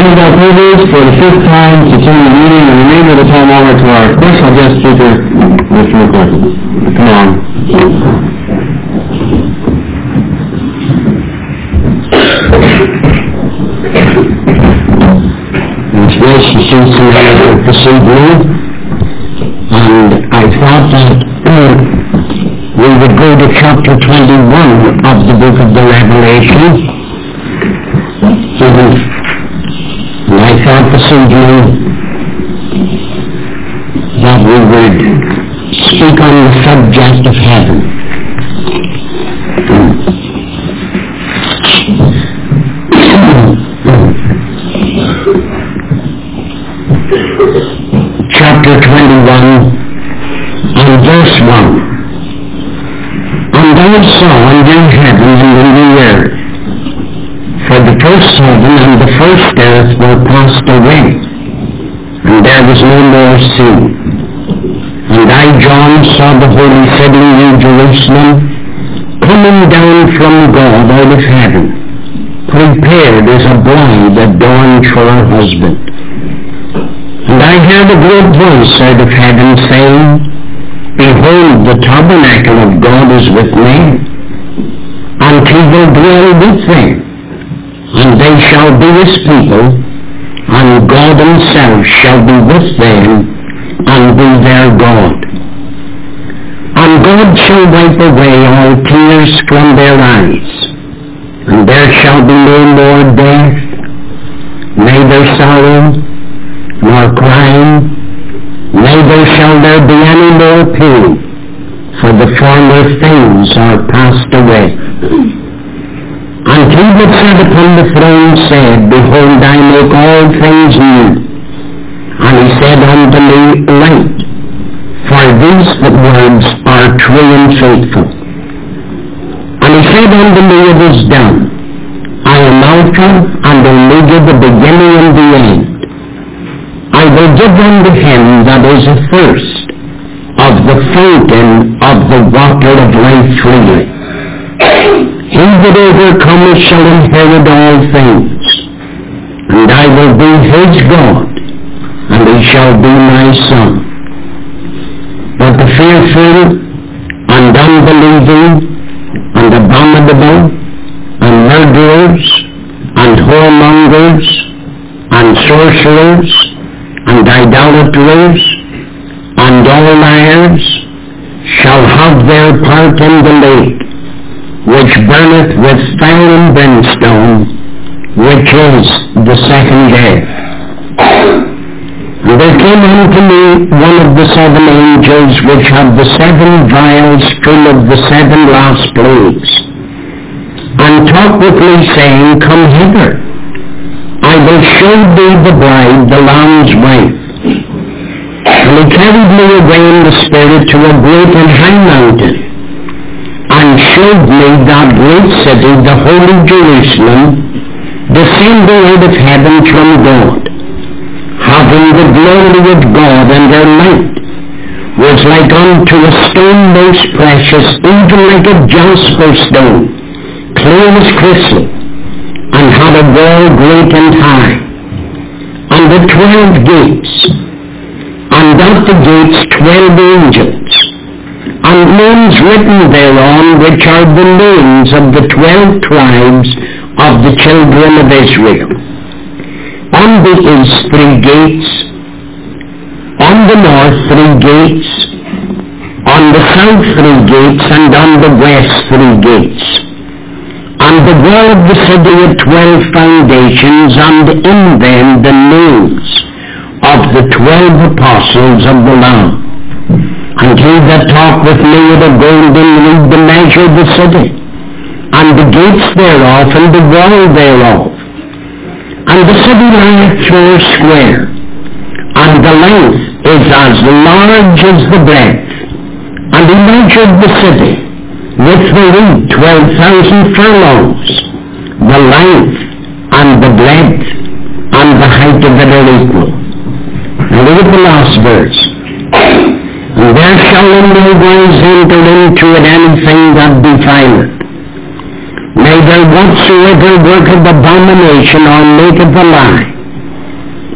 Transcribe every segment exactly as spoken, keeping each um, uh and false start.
is our privilege for the fifth time to turn the meeting and the remainder of the time over to our special guest speaker, Mister McCarthy. Come on. It's nice to see somebody this evening, and I thought that uh, we would go to chapter twenty-one of the book of the Revelation. And I thought this evening that we would speak on the subject of heaven. Chapter twenty-one and verse one. And I saw a new heaven and a new earth, for the first heaven and the first earth were passed away, and there was no more sea. And I, John, saw the holy city, New Jerusalem, coming down from God out of heaven, prepared as a bride adorned for her husband. And I heard a great voice out of heaven saying, Behold, the tabernacle of God is with men, and he will dwell with them. And they shall be his people, and God himself shall be with them, and be their God. And God shall wipe away all tears from their eyes, and there shall be no more death, neither sorrow, nor crying, neither shall there be any more pain, for the former things are passed away. And he that sat upon the throne said, Behold, I make all things new. And he said unto me, Write, for these words are true and faithful. And he said unto me, It is done. I am Alpha and Omega, the beginning and the end. I will give unto him that is athirst of the fountain of the water of life freely. He that overcometh shall inherit all things, and I will be his God, and he shall be my son. But the fearful, and unbelieving, and abominable, and murderers, and whoremongers, and sorcerers, and idolaters, and all liars, shall have their part in the lake, which burneth with fire and brimstone, which is the second death. And there came unto me one of the seven angels, which had the seven vials full of the seven last plagues, and talked with me, saying, Come hither, I will show thee the bride, the Lamb's wife. And he carried me away in the Spirit to a great and high mountain, and showed me that great city, the holy Jerusalem, descending out of heaven from God, having the glory of God, and her light was like unto a stone most precious, even like a jasper stone, clear as crystal, and had a wall great and high, and the twelve gates, and at the gates twelve angels, and names written thereon, which are the names of the twelve tribes of the children of Israel. On the east three gates, on the north three gates, on the south three gates, and on the west three gates. And the wall of the city had twelve foundations, and in them the names of the twelve apostles of the Lamb. And he that talked with me with a golden reed to measure the city, and the gates thereof, and the wall thereof. And the city lieth four square, and the length is as large as the breadth. And he measured the city with the reed twelve thousand furlongs. The length and the breadth and the height of it are equal. And look at the last verse. And there shall in no wise enter into it anything that defileth, neither whatsoever worketh abomination or maketh a lie,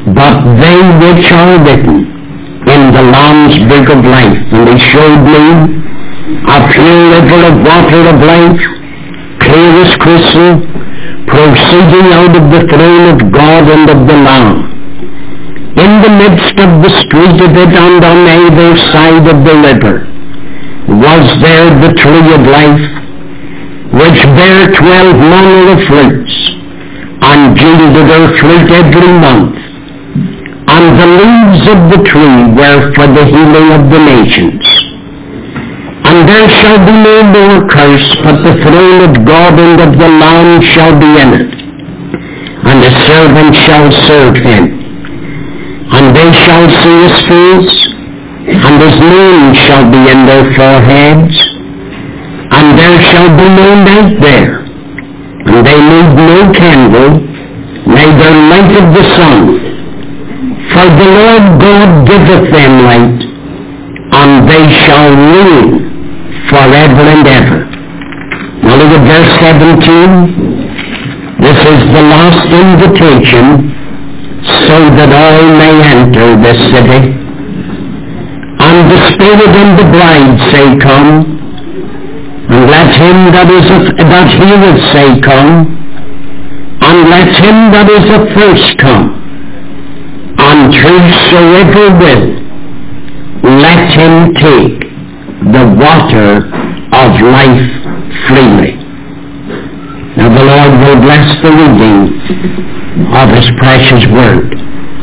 but they which are written in the Lamb's book of life. And he showed me a pure river of water of life, clear as crystal, proceeding out of the throne of God and of the Lamb. In the midst of the street of it, and on either side of the river, was there the tree of life, which bare twelve manner of fruits, and yielded her fruit every month. And the leaves of the tree were for the healing of the nations. And there shall be no more curse, but the throne of God and of the Lamb shall be in it, and the servant shall serve him. And they shall see his face, and his name shall be in their foreheads, and there shall be no night there, and they need no candle, neither light of the sun, for the Lord God giveth them light, and they shall reign forever and ever. Now look at verse seventeen. This is the last invitation, so that all may enter this city. And the Spirit and the bride say, come. And let him that is of, that heareth say, come. And let him that is athirst come. And whosoever will, let him take the water of life freely. Now the Lord will bless the reading of his precious word.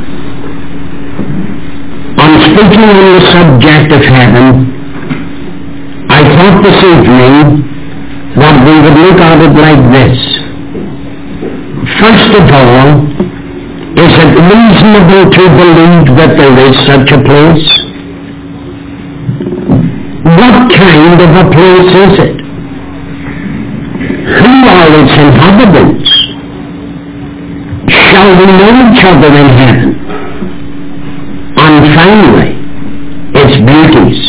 On speaking on the subject of heaven, I thought this evening that we would look at it like this. First of all, is it reasonable to believe that there is such a place? What kind of a place is it? Who are its inhabitants? Shall we know each other in heaven? And finally, its beauties.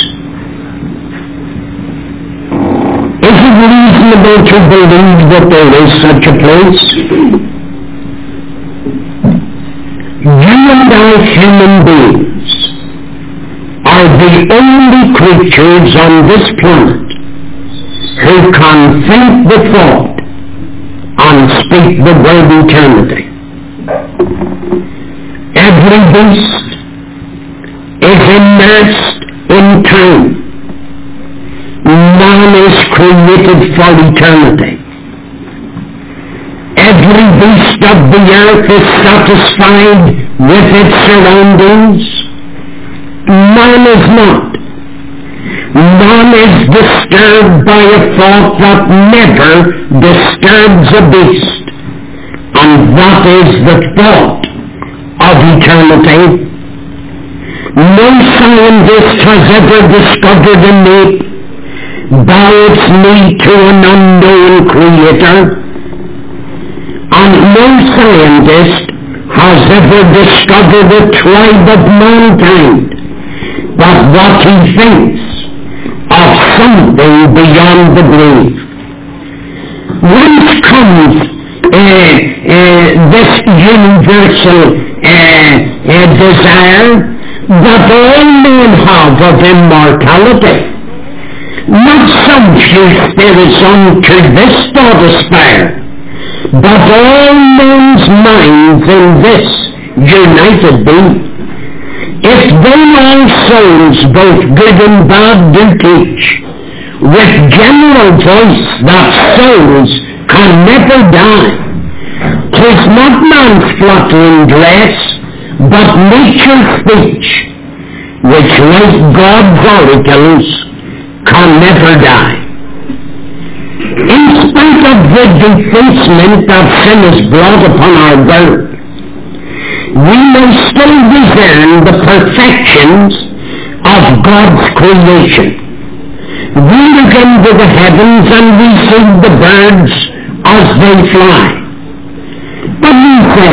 Is it reasonable to believe that there is such a place? You and I, human beings, are the only creatures on this planet who can think the thought and speak the word eternity. Every beast is immersed in time. Man is created for eternity. Every beast of the earth is satisfied with its surroundings. Man is not. Man is disturbed by a thought that never disturbs a beast, and that is the thought of eternity. No scientist has ever discovered a nape, bow its knee to an unknown creator, and no scientist has ever discovered a tribe of mankind, but what he thinks of something beyond the grave. Whence comes uh, uh, this universal uh, uh, desire that all men have of immortality? Not some few spirits unto this thought aspire, but all men's minds in this united be. If then all souls, both good and bad, do teach, with general voice that souls can never die, 'tis not man's flattering dress, but nature's speech, which like God's oracles can never die. In spite of the defacement that sin has brought upon our world, we may still discern the perfections of God's creation. We look into the heavens and we see the birds as they fly. But we say,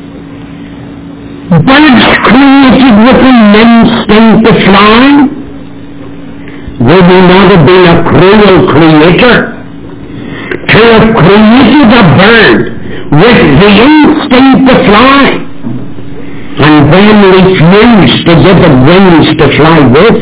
birds created with an instinct to fly? Would we not have been a cruel creator to have created a bird with the instinct to fly? And then refused to give it wings to fly with.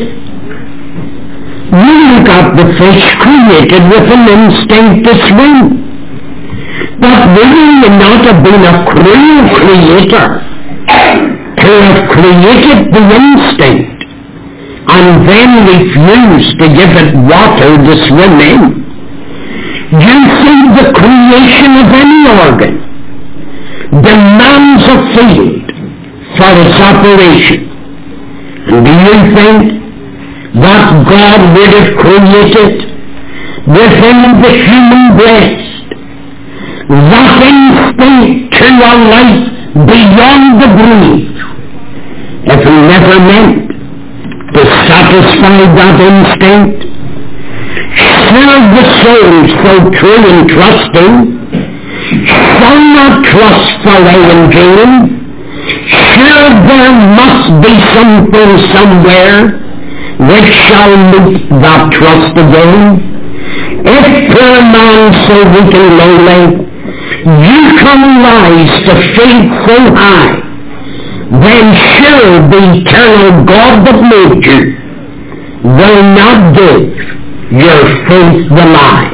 We got the fish created with an instinct to swim. But wouldn't it not have been a cruel creator to have created the instinct and then refused to give it water to swim in? You see, the creation of any organ demands a field for its operation. And do you think that God would have created within the human breast that instinct to a life beyond the grave if he never meant to satisfy that instinct? Serve the soul so true and trusting shall not trust for own gain. Sure, there must be something somewhere which shall meet that trust again. If poor man so weak and lowly, you can rise to faith so high, then sure the eternal God that made you will not give your faith the lie.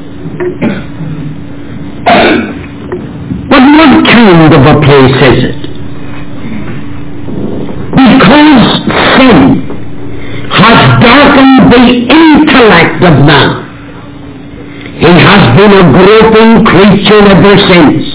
But what kind of a place is it? Because sin has darkened the intellect of man, he has been a groping creature ever since.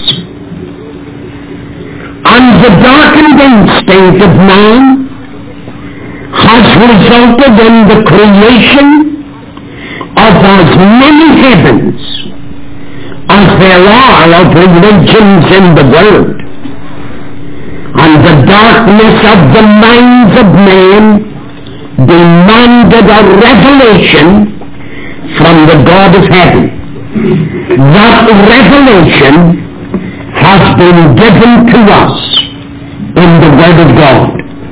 And the darkened instinct of man has resulted in the creation of as many heavens as there are of religions in the world. And the darkness of the minds of men demanded a revelation from the God of heaven. That revelation has been given to us in the Word of God.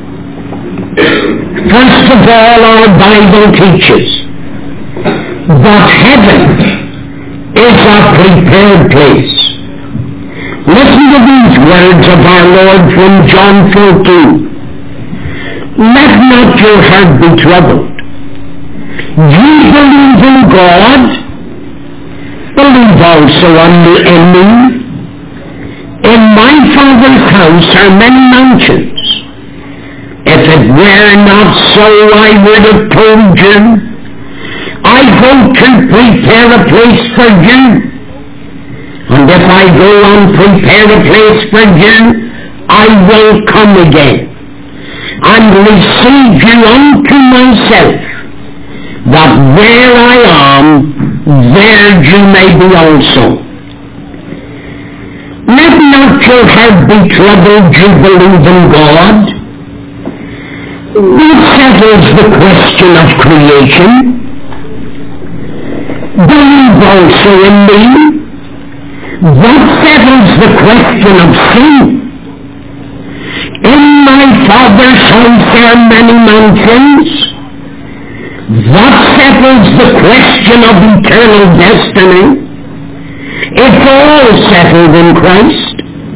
First of all, our Bible teaches that heaven is a prepared place. Listen to these words of our Lord from John fourteen. Let not your heart be troubled. You believe in God, believe also on me in me. In my Father's house are many mansions. If it were not so, I would have told you. I go to prepare a place for you. And if I go and prepare a place for you, I will come again and receive you unto myself, that where I am, there you may be also. Let not your heart be troubled, you believe in God. That settles the question of creation. Believe also in me. That settles the question of sin. In my Father's house there are many mansions. That settles the question of eternal destiny. It's all settled in Christ.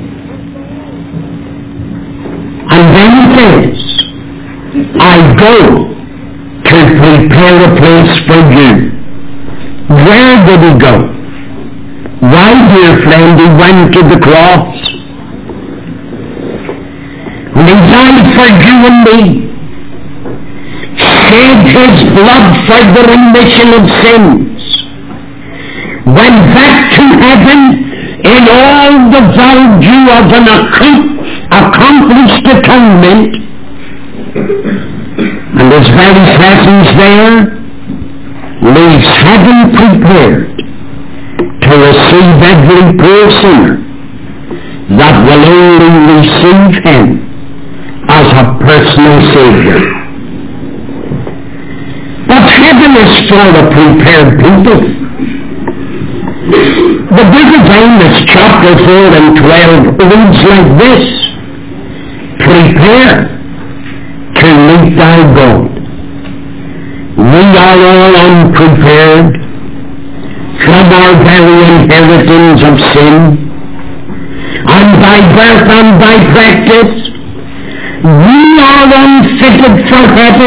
And then it says, I go to prepare a place for you. Where did he go? Why, dear friend, he went to the cross. And he died for you and me. Shed his blood for the remission of sins. Went back to heaven in all the value of an accomplished atonement. And his very presence there leaves heaven prepared to receive every poor sinner that will only receive him as a personal Savior. But heaven is for a prepared people. The book of Amos, chapter four and twelve, reads like this: prepare to meet thy God. We are all unprepared from our very inheritance of sin, and by birth and by practice, We are unfitted for heaven,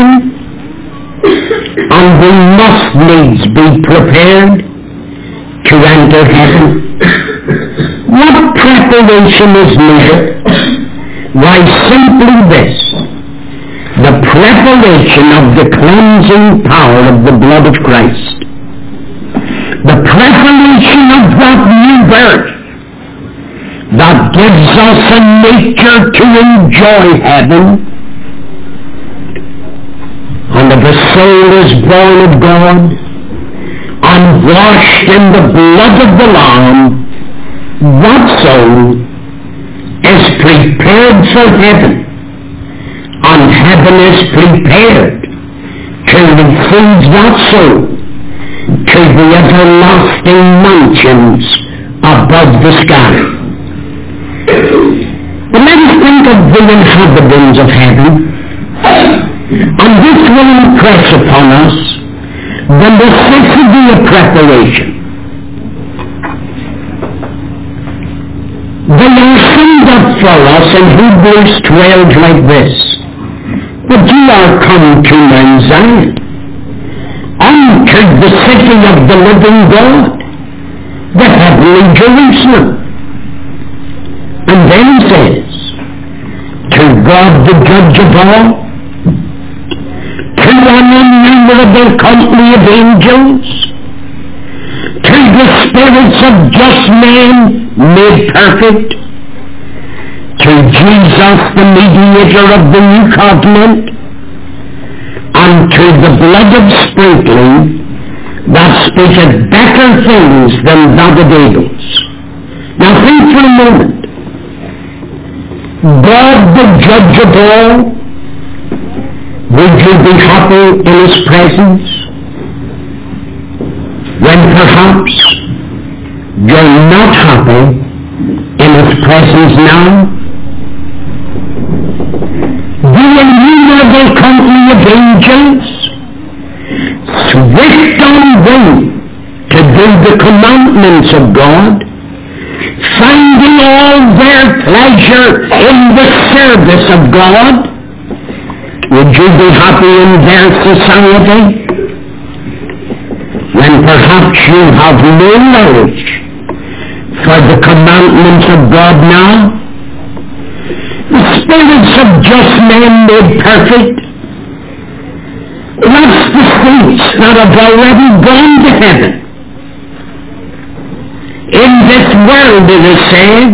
and we must needs be prepared to enter heaven. What preparation is needed? Why, simply this: the preparation of the cleansing power of the blood of Christ. The preparation of that new birth that gives us a nature to enjoy heaven. And if a soul is born of God and washed in the blood of the Lamb, that soul is prepared for heaven, and heaven is prepared to receive that soul to the everlasting mansions above the sky. But let us think of the inhabitants of heaven, and this will impress upon us the necessity of preparation. They are summed up for us in Hebrews twelve like this: "But ye are come to Mount Zion, unto the city of the living God, the heavenly Jerusalem." And then he says, "To God the judge of all, to an innumerable company of angels, to the spirits of just men made perfect, to Jesus the mediator of the new covenant, and to the blood of sprinkling that speaketh better things than that of Abel's." Now think for a moment. God the judge of all, would you be happy in his presence when perhaps you're not happy in his presence now? The innumerable company of angels, swift on wing to do the commandments of God, finding all their pleasure in the service of God, would you be happy in their society? When perhaps you have no knowledge for the commandments of God now, the spirits of just men made perfect, that's the saints that have already gone to heaven. In this world, it is said,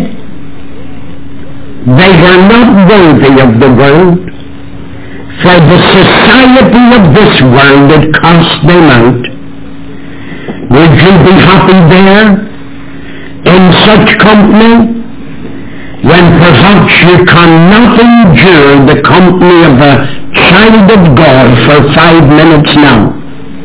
they were not worthy of the world, for the society of this world had cast them out. Would you be happy there, in such company, when perhaps you cannot endure the company of a child of God for five minutes now?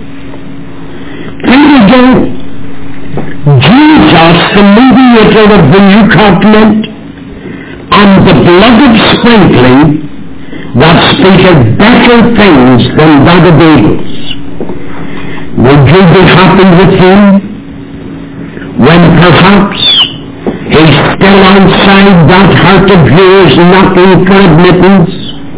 Think again. Jesus, the mediator of the new covenant, and the blood of sprinkling that speaketh better things than that of Abel's. Would you be happy with him when perhaps he's still outside that heart of yours knocking for admittance?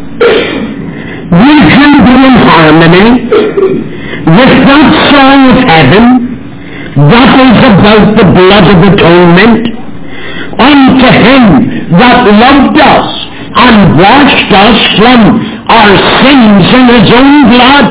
Would you be in harmony with that song of heaven that is about the blood of atonement? Unto him that loved us and washed us from our sins in his own blood.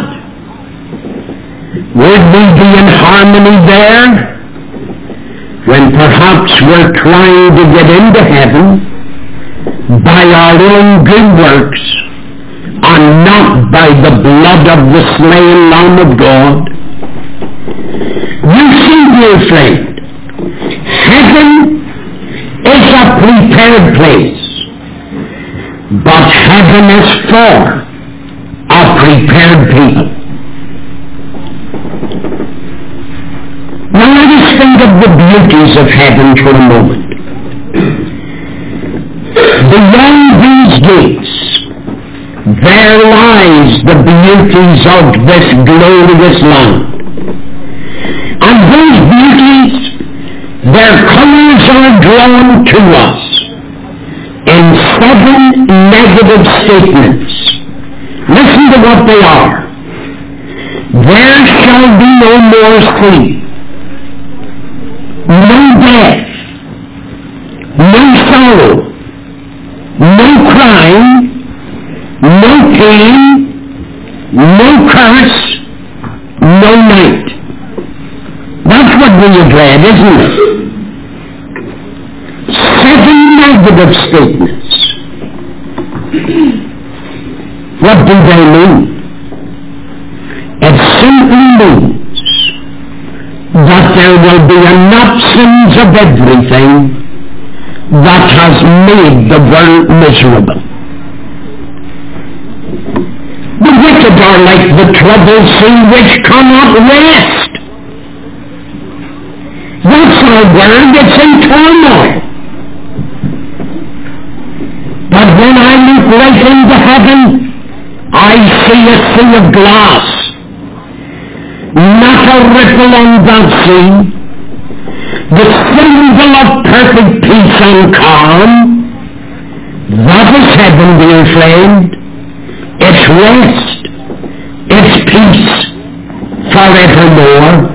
Would we be in harmony there when perhaps we're trying to get into heaven by our own good works and not by the blood of the slain Lamb of God? You see, dear friend, heaven is a prepared place, but heaven is for a prepared people. Now let us think of the beauties of heaven for a moment. Beyond these gates, there lies the beauties of this glorious land. And those beauties, their colors are drawn to us in seven negative statements. Listen to what they are. There shall be no more sleep, no death, no sorrow, no crying, no pain, no curse, no night. That's what we have read, isn't it? Seven negative statements. What do they mean? It simply means that there will be an absence of everything that has made the world miserable. The wicked are like the troubled sea which cannot rest. That's our world, it's in turmoil. But when I look right into heaven, I see a sea of glass. Not a ripple on that sea. The symbol of perfect peace and calm. That is heaven, dear friend. It's rest. It's peace forevermore.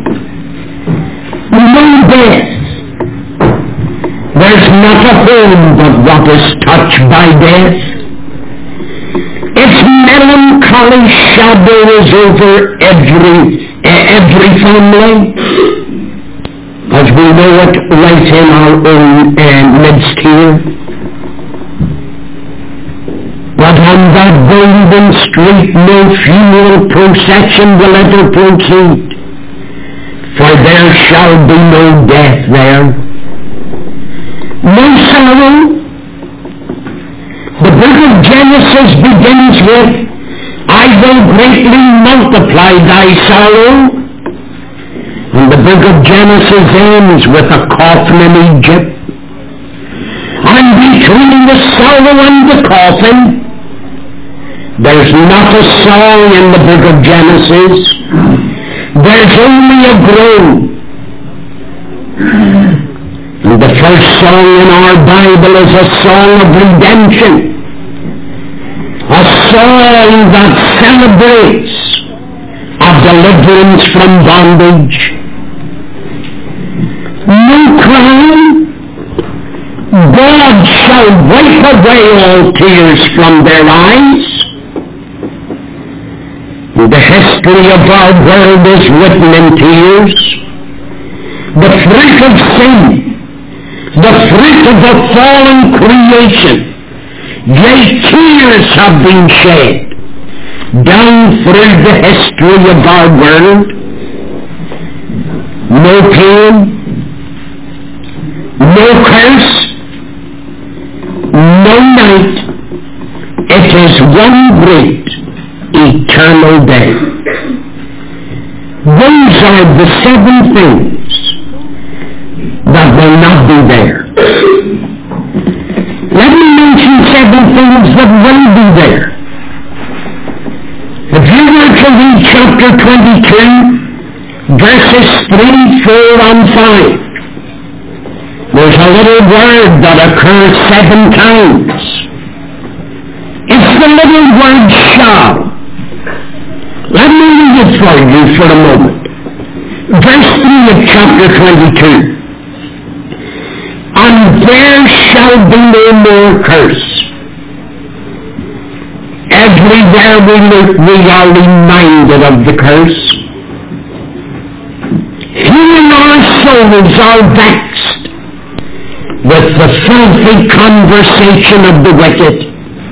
No death. There's not a home but what is touched by death. Its melancholy shadow is over every, uh, every family, as we know it right in our own uh, midst here. But on that golden street no funeral procession will ever proceed, for there shall be no death there, no sorrow. The book of Genesis begins with, I will greatly multiply thy sorrow. And the book of Genesis ends with a coffin in Egypt. And between the sorrow and the coffin, there's not a song in the book of Genesis. There's only a groan. And the first song in our Bible is a song of redemption. A song that celebrates a deliverance from bondage. No crying. God shall wipe away all tears from their eyes. The history of our world is written in tears. The fruit of sin, the fruit of the fallen creation, yea, tears have been shed down through the history of our world. No pain, no curse, no night. It is one great eternal day. Those are the seven things that will not be there. Let me mention seven things that will be there. If you were to read chapter twenty-two, verses three, four, and five, there's a little word that occurs seven times. It's the little word shall. Let me read it for you for a moment. Verse three of chapter twenty-two. And there shall be no more curse. Everywhere we look, we are reminded of the curse. Here our souls are vexed with the filthy conversation of the wicked.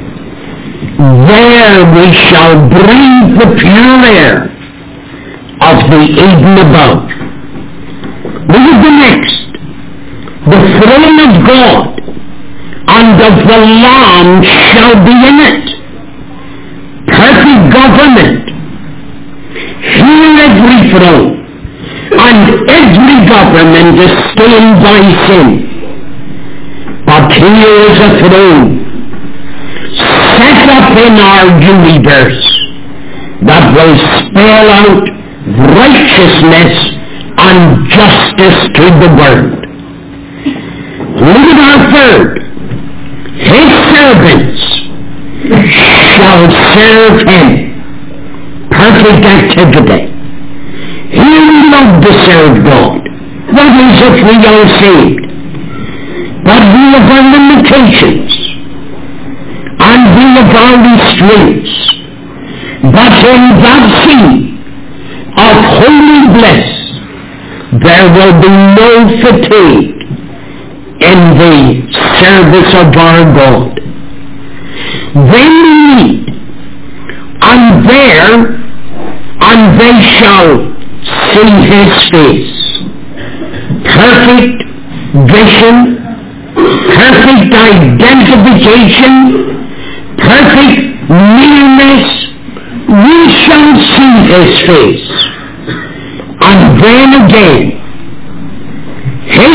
There we shall breathe the pure air of the Eden above. Look at the next. The throne of God and of the Lamb shall be in it. Perfect government. Here every throne and every government is stained by sin. But here is a throne set up in our universe that will spell out righteousness and justice to the world. Look at our third. his servants shall serve him. Perfect activity. He loved to serve God. What is if we are saved? But we have our limitations, and we have our restraints. But in that sea of holy bliss, there will be no fatigue in the service of our God. Then we read, and there, and they shall see his face. Perfect vision, perfect identification, perfect nearness. We shall see his face. And then again, his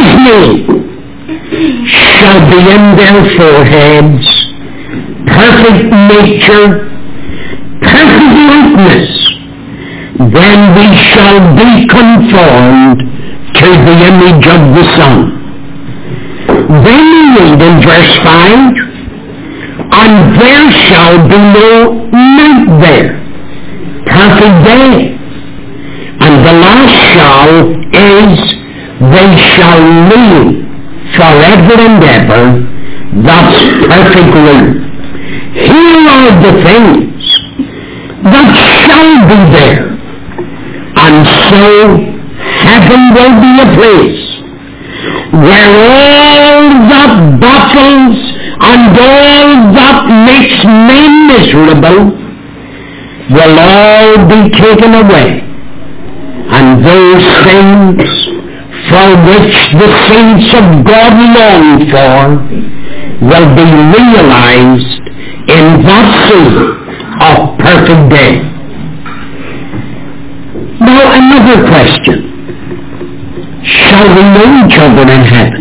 name shall be in their foreheads. Perfect nature, perfect likeness. Then we shall be conformed to the image of the Son. Then we read in verse five, and there shall be no night there. Perfect day. And the last shall is, they shall live forever and ever. That's perfect rule. Here are the things that shall be there. And so heaven will be a place where all that battles and all that makes men miserable will all be taken away. And those things for which the saints of God long for will be realized in that sea of perfect day. Now another question. Shall we know each other in heaven?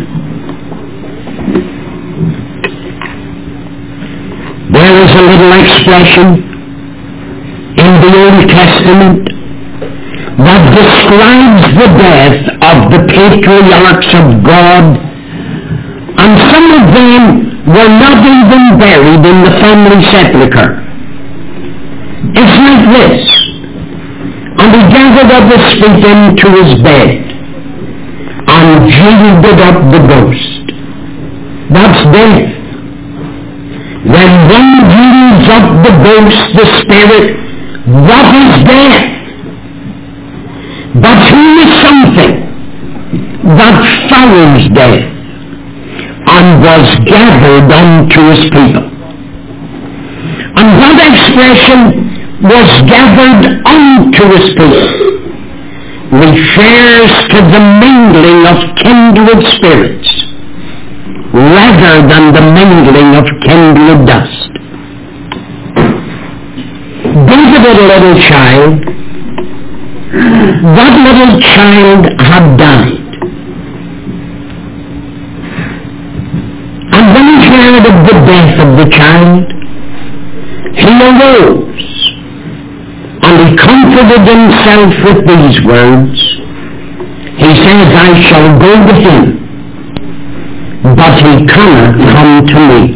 There is a little expression in the Old Testament that describes the death of the patriarchs of God, and some of them were not even buried in the family sepulchre. It's like this. And he gathered up his feet into his bed and yielded up the ghost. That's death. When one yields up the ghost, the spirit, that is death. But here is something that follows death and was gathered unto his people. And that expression was gathered unto his people refers to the mingling of kindred spirits rather than the mingling of kindred dust. David had a little child. That little child had died. And when he heard of the death of the child, he arose and he comforted himself with these words. He says, I shall go to him, but he cannot come to me.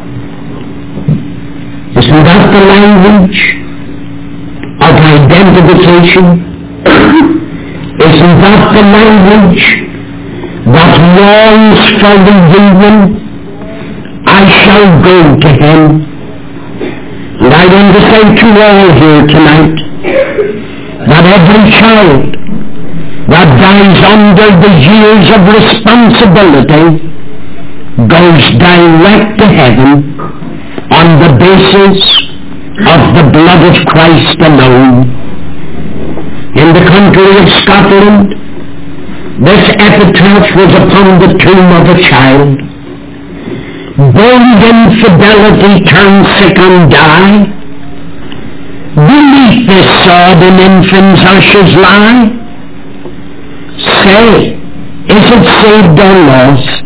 Isn't that the language of identification? Isn't that the language that longs for the union? I shall go to him. And I want to say to all here tonight that every child that dies under the years of responsibility goes direct to heaven on the basis of the blood of Christ alone. In the country of Scotland, this epitaph was upon the tomb of a child. Bold infidelity turned sick and die. Beneath this sod an infant's ashes lie. Say, is it saved or lost?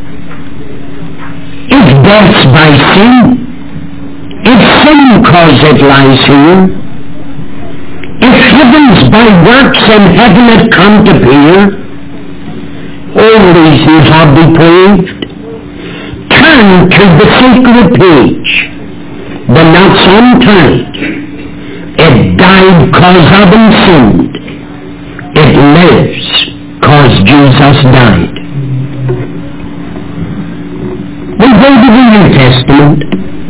If death's by sin, if sin cause it lies here, if heaven's by works and heaven had come to peer, all reasons are depraved. turn to the sacred page, the knots untied. It died cause Adam sinned. It lives cause Jesus died. We go to the New Testament.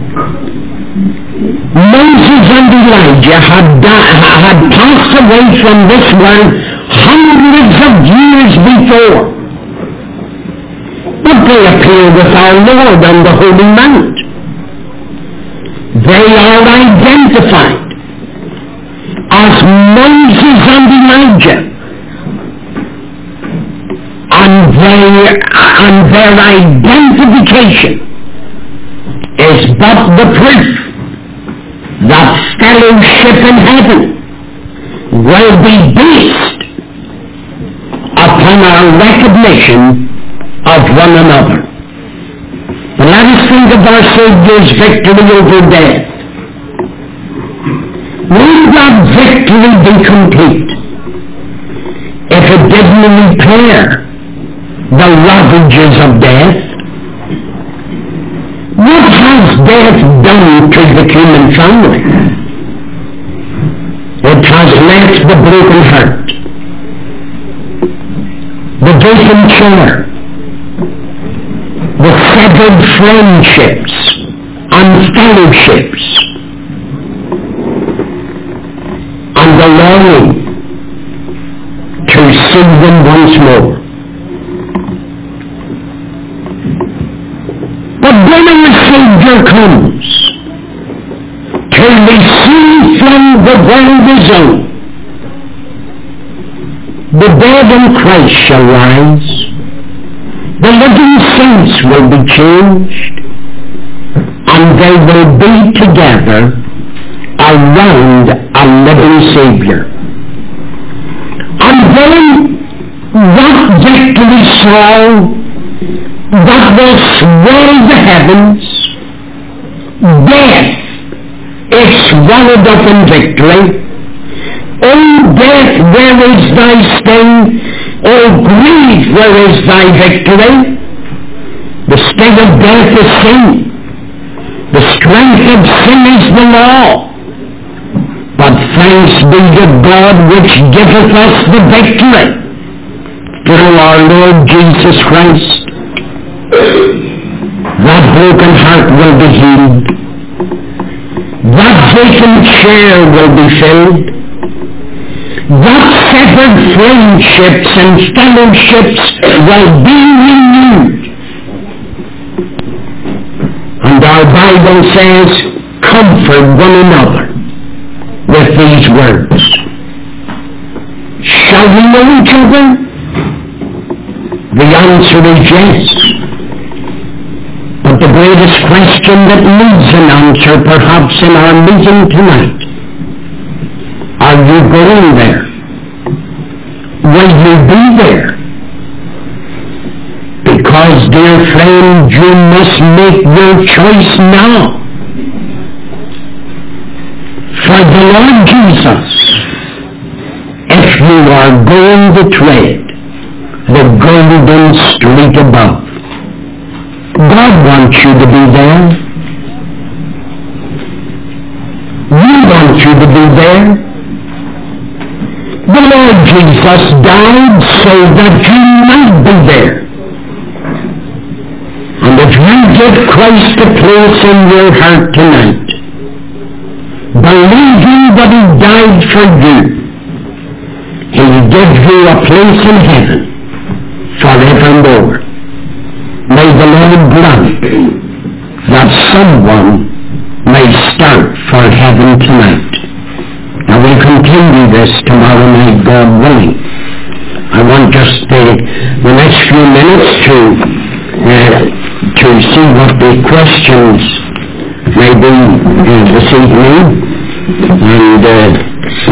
Moses and Elijah had, di- had passed away from this world hundreds of years before. But they appear with our Lord on the Holy Mount. They are identified as Moses and Elijah. And their, and their identification is but the proof that fellowship in heaven will be based upon our recognition of one another. But let us think of our Savior's victory over death. Would that victory be complete if it didn't repair the ravages of death? What has death done to the human family? It has left the broken heart, the vacant chair, the severed friendships and fellowships, and the longing to see them once more. But when our Savior comes to receive from the world his own, the dead in Christ shall rise, the living saints will be changed, and they will be together around a living Savior. And then that victory song that will swell the heavens, death is swallowed up in victory. O death, where is thy sting? O grief, where is thy victory? The sting of death is sin. The strength of sin is the law. But thanks be to God which giveth us the victory through our Lord Jesus Christ. That broken heart will be healed. That vacant chair will be filled. That severed friendships and fellowships will be renewed. And our Bible says, comfort one another with these words. Shall we know each other? The answer is yes. But the greatest question that needs an answer perhaps in our meeting tonight, are you going there? Will you be there? Because, dear friend, you must make your choice now. For the Lord Jesus, if you are going to tread the golden street above, God wants you to be there. We want you to be there. The Lord Jesus died so that you might be there. And if you give Christ a place in your heart tonight, believing that he died for you, he'll give you a place in heaven forevermore. May the Lord grant that someone may start for heaven tonight. Now we'll continue this tomorrow night, God willing. I want just the, the next few minutes to uh, to see what the questions may be uh, this evening. And uh,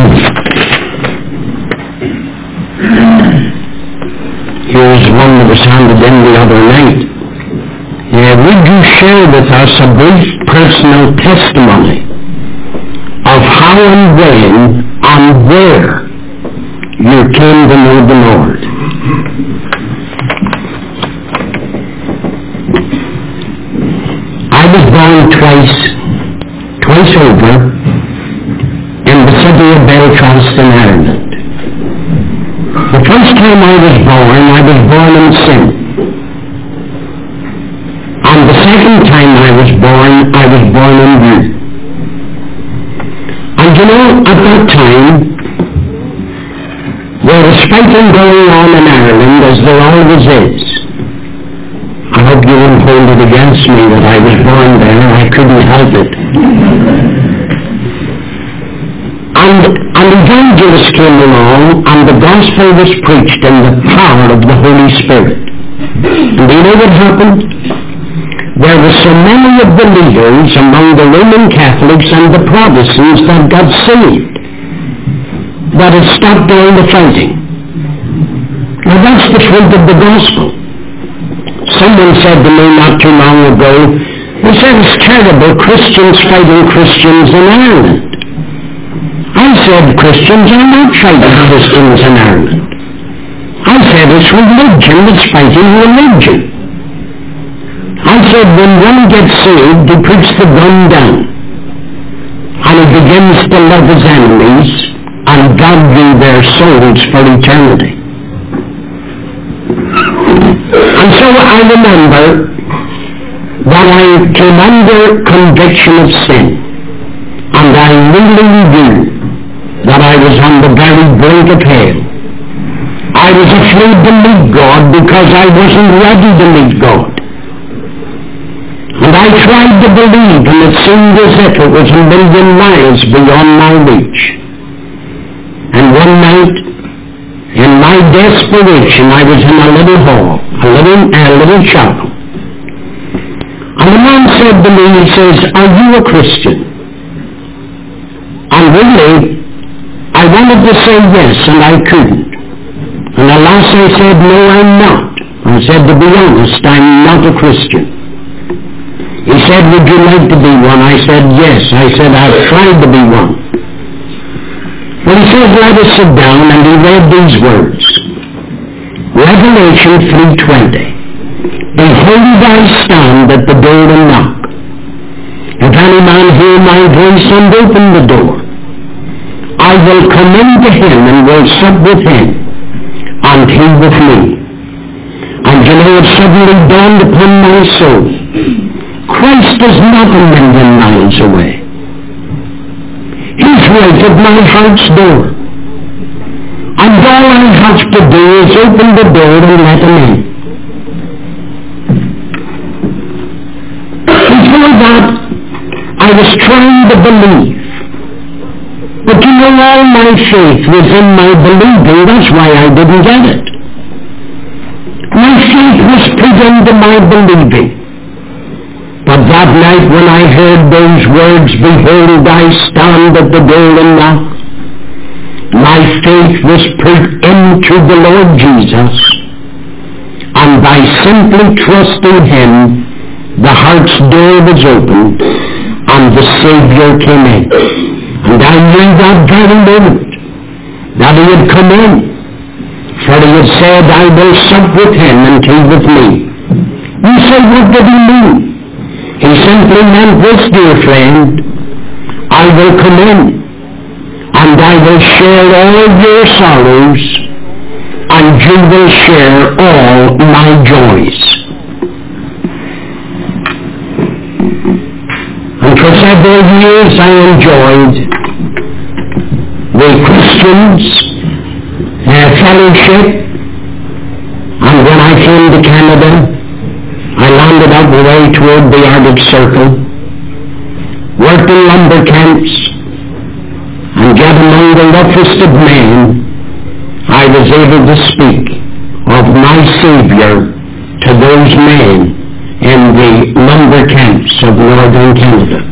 here's one that was handed in the other night. Uh, would you share with us a brief personal testimony of how and when and where you came to know the Lord? time I was born, I was born in sin. And the second time I was born, I was born in view. And you know, at that time, there was fighting going on in Ireland, as there always is. I hope you won't hold it against me that I was born there. I couldn't help it. And an evangelist came along, and the gospel was preached in the power of the Holy Spirit. And do you know what happened? There were so many of the leaders among the Roman Catholics and the Protestants that got saved, that it stopped all the fighting. Now that's the fruit of the gospel. Someone said to me not too long ago, he said, it's terrible, Christians fighting Christians in Ireland. I said, Christians are not fighting Christians in Ireland. I said, it's religion that's fighting religion. I said, when one gets saved, he puts the gun down, and he begins to love his enemies, and value their souls for eternity. And so I remember that I came under conviction of sin, and I really knew that I was on the very brink of hell. I was afraid to meet God because I wasn't ready to meet God. And I tried to believe, and it seemed as if it was a million miles beyond my reach. And one night, in my desperation, I was in a little hall, a little, a little chapel. And the man said to me, he says, are you a Christian? And really, I wanted to say yes, and I couldn't. And at last I said, no, I'm not. I said, to be honest, I'm not a Christian. He said, would you like to be one? I said, yes. I said, I've tried to be one. Well, he says, let us sit down, and he read these words. Revelation three twenty. Behold, I stand at the door and knock. If any man hear my voice and open the door, I will come in to him and will sup with him, and he with me. And you know, it suddenly dawned upon my soul, Christ is not a million miles away. He's right at my heart's door. And all I have to do is open the door and let him in. Before that, I was trying to believe. But you know, all my faith was in my believing. That's why I didn't get it. My faith was put into my believing. But that night when I heard those words, behold, I stand at the door and knock, my faith was put into the Lord Jesus, and by simply trusting him, the heart's door was opened, and the Savior came in. And I knew that very moment that he had come in, for he had said, I will sup with him and he with me. You say, what did he mean? He simply meant this, dear friend, I will come in, and I will share all your sorrows, and you will share all my joys. And for several years I enjoyed the Christians' uh, fellowship, and when I came to Canada, I landed up way toward the Arctic Circle, worked in lumber camps, and yet among the roughest of men, I was able to speak of my Savior to those men in the lumber camps of northern Canada.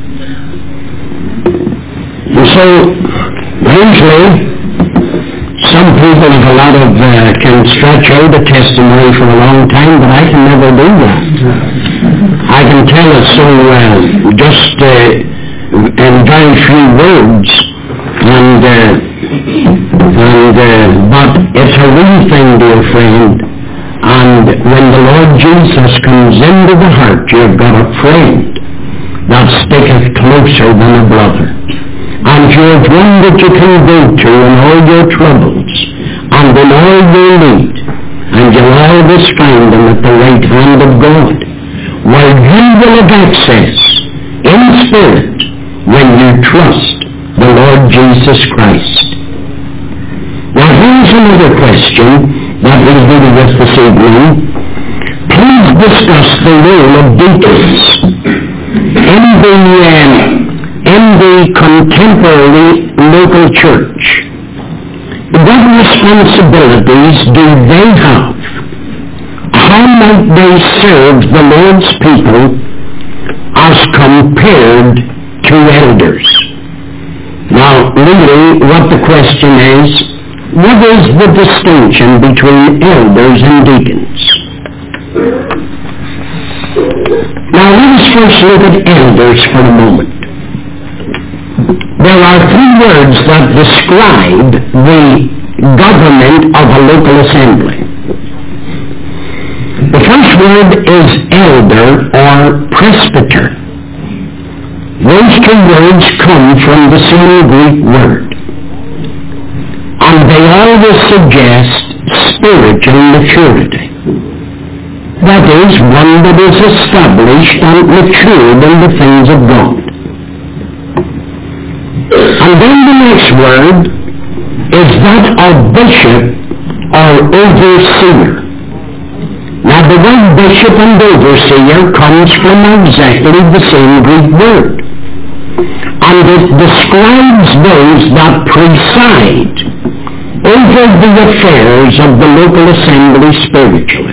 And so, usually, some people have a lot of, uh, can stretch out a testimony for a long time, but I can never do that. I can tell it so uh, just uh, in very few words, and, uh, and uh, but it's a real thing, dear friend, and when the Lord Jesus comes into the heart, you've got a friend that sticketh closer than a brother. And you have one that you can go to in all your troubles, and in all your need, and you'll always find them at the right hand of God, where you will have access in spirit when you trust the Lord Jesus Christ. Now here's another question that we'll deal with this evening. Please discuss the role of deacons in the, um, in the contemporary local church. What responsibilities do they have? How might they serve the Lord's people as compared to elders? Now, really, what the question is, what is the distinction between elders and deacons? Now, let us first look at elders for a moment. There are three words that describe the government of a local assembly. The first word is elder or presbyter. Those two words come from the same Greek word, and they always suggest spiritual maturity. That is, one that is established and matured in the things of God. And then the next word is that of bishop or overseer. Now the word bishop and overseer comes from exactly the same Greek word, and it describes those that preside over the affairs of the local assembly spiritually.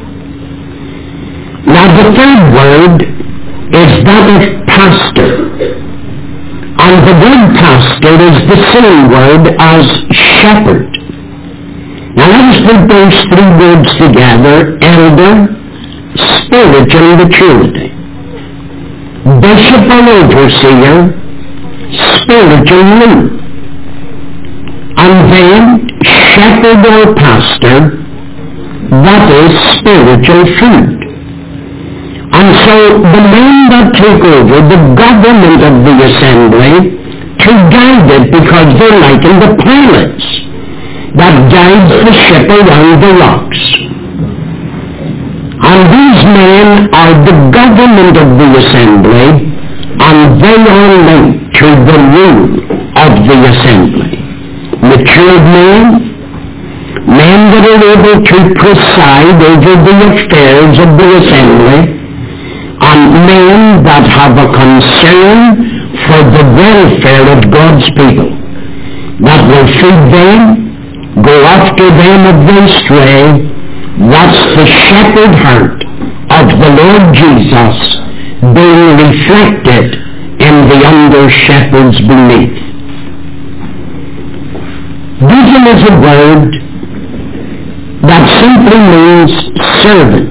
Now the third word is that of pastor, and the word pastor is the same word as shepherd. Now let us put those three words together: elder, spiritual maturity; bishop or overseer, spiritual leader; and then shepherd or pastor, that is spiritual food. And so the men that take over the government of the assembly to guide it, because they're like in the pilots that guides the ship around the rocks. And these men are the government of the assembly, and they are linked to the rule of the assembly. Matured men, men that are able to preside over the affairs of the assembly, and men that have a concern for the welfare of God's people, that will feed them, go after them if they stray. That's the shepherd heart of the Lord Jesus being reflected in the under shepherds beneath. Deacon is a word that simply means servant.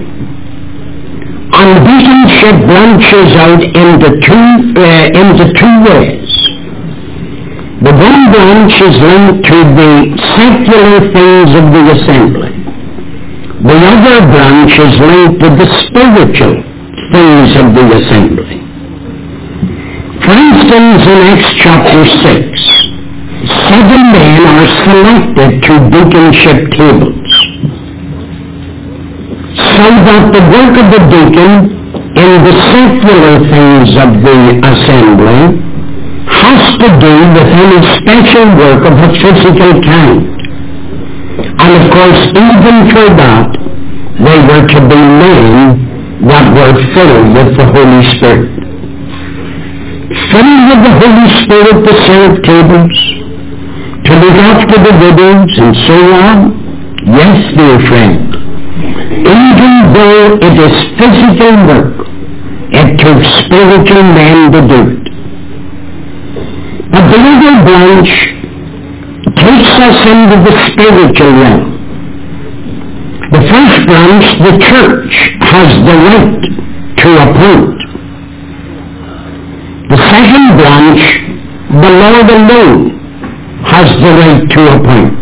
And deaconship branches out into two, uh, into two ways. The one branch is linked to the secular things of the assembly. The other branch is linked to the spiritual things of the assembly. For instance, in Acts chapter six, seven men are selected to deaconship tables, so that the work of the deacon in the secular things of the assembly has to do with any special work of a physical kind. And of course, even for that, they were to be men that were filled with the Holy Spirit. Filled with the Holy Spirit to serve tables, to look after the widows and so on. Yes, dear friend. Even though it is physical work, it took spiritual men to do it. But the other branch takes us into the spiritual realm. The first branch, the church, has the right to appoint. The second branch, the Lord alone, has the right to appoint.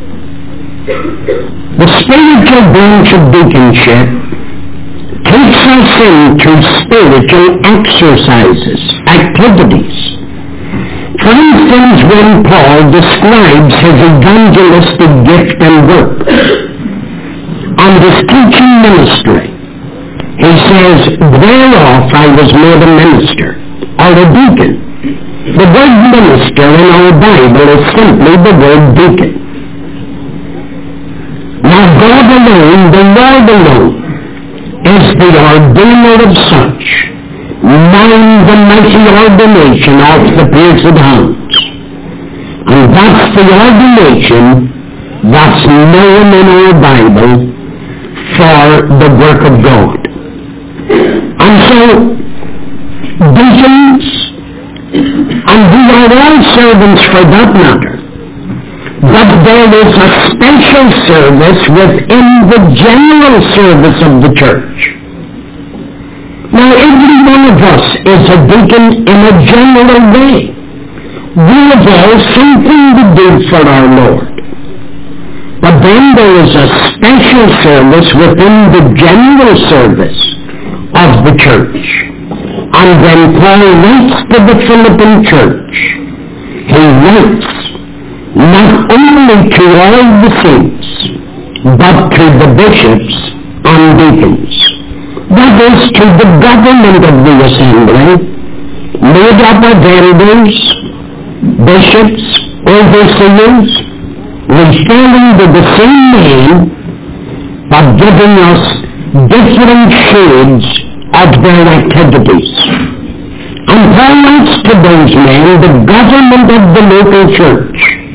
The spiritual branch of deaconship takes us into spiritual exercises, activities. For For instance, when Paul describes his evangelistic gift and work and his teaching ministry, he says, whereof I was made a minister, or a deacon. The word minister in our Bible is simply the word deacon. Now God alone, the Lord alone, is the ordainer of such, mind the mighty ordination of the pierced hands. And that's the ordination that's known in our Bible for the work of God. And so, deacons, and we are all servants for that matter, but there is a special service within the general service of the church. Now, every one of us is a deacon in a general way. We have all something to do for our Lord. But then there is a special service within the general service of the church. And when Paul writes to the Philippian church, he writes not only to all the saints, but to the bishops and deacons. That is, to the government of the assembly, made up of elders, bishops, overseers, referring to the same name, but giving us different shades of their activities. And Paul writes to those men the government of the local church,